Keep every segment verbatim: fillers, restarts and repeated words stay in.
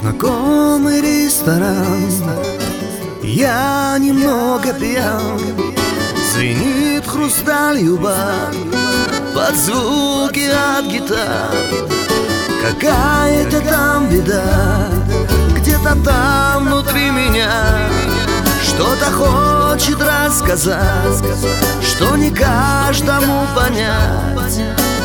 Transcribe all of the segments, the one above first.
Знакомый ресторан, я немного пьян. Звенит хрусталью бар под звуки от гитар. Какая-то там беда, где-то там внутри меня что-то хочет рассказать, что не каждому понять.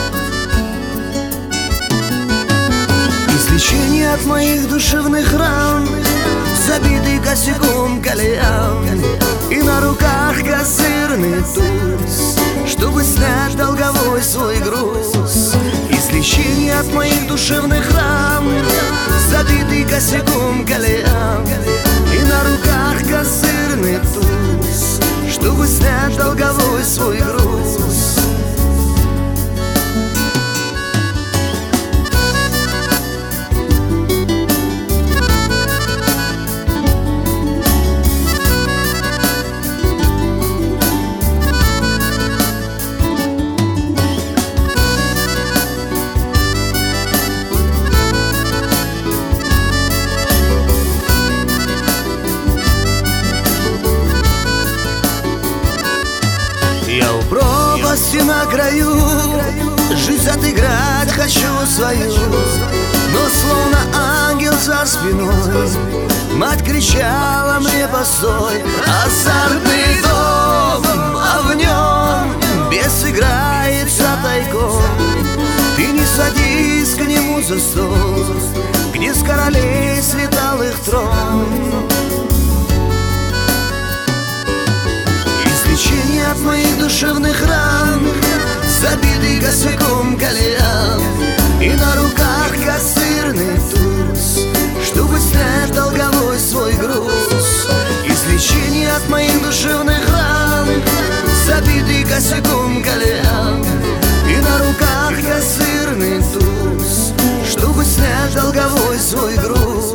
Излечение от моих душевных ран, забитый косяком кальян, и на руках козырный туз, чтобы снять долговой свой груз. Излечение от моих душевных ран, забитый косяком кальян, и на руках козырный туз, чтобы снять долговой свой груз. Я у пропасти на краю, жизнь отыграть хочу свою, но словно ангел за спиной мать кричала мне: постой. Азартный дом, а в нем бес играется тайком. Ты не садись к нему за стол, где с королей слетал их трон. Излечение от моих душевных ран, забитый косяком кальян, и на руках козырный туз, чтобы снять долговой свой груз. Излечение от моих душевных ран, забитый косяком кальян, и на руках козырный туз, чтобы снять долговой свой груз.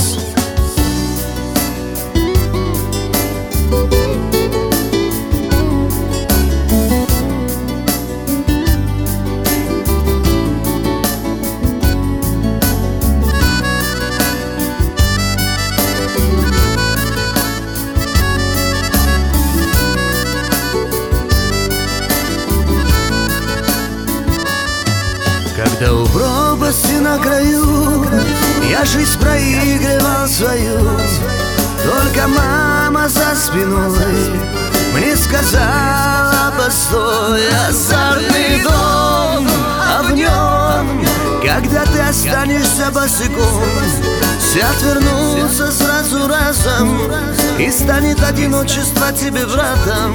Когда у пропасти на краю я жизнь проигрывал свою, только мама за спиной мне сказала: постой. Азартный дом, а в нем, когда ты останешься босиком, все отвернутся сразу разом, и станет одиночество тебе братом.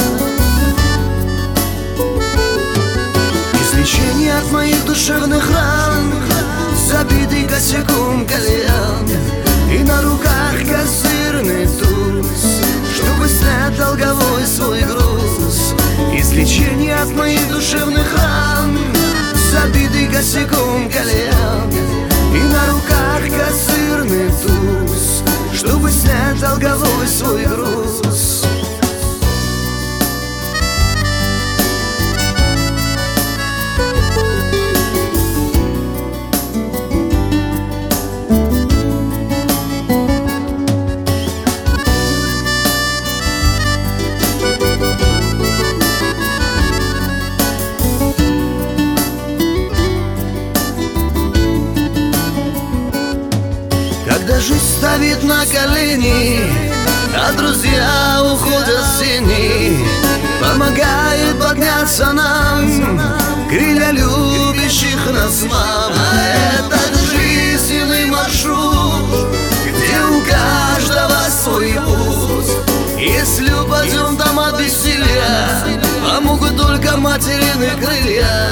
Излечение от моих душевных ран, забитый косяком кальян, и на руках козырный туз, чтобы снять долговой свой груз. Излечение от моих душевных ран, забитый косяком кальян, и на руках козырный туз, чтобы снять долговой свой груз. Когда жизнь ставит на колени, а друзья уходят в тени, помогает подняться нам крылья любящих нас мам. А этот жизненный маршрут, где у каждого свой путь. Если упадем там от бессилия, помогут только материны крылья.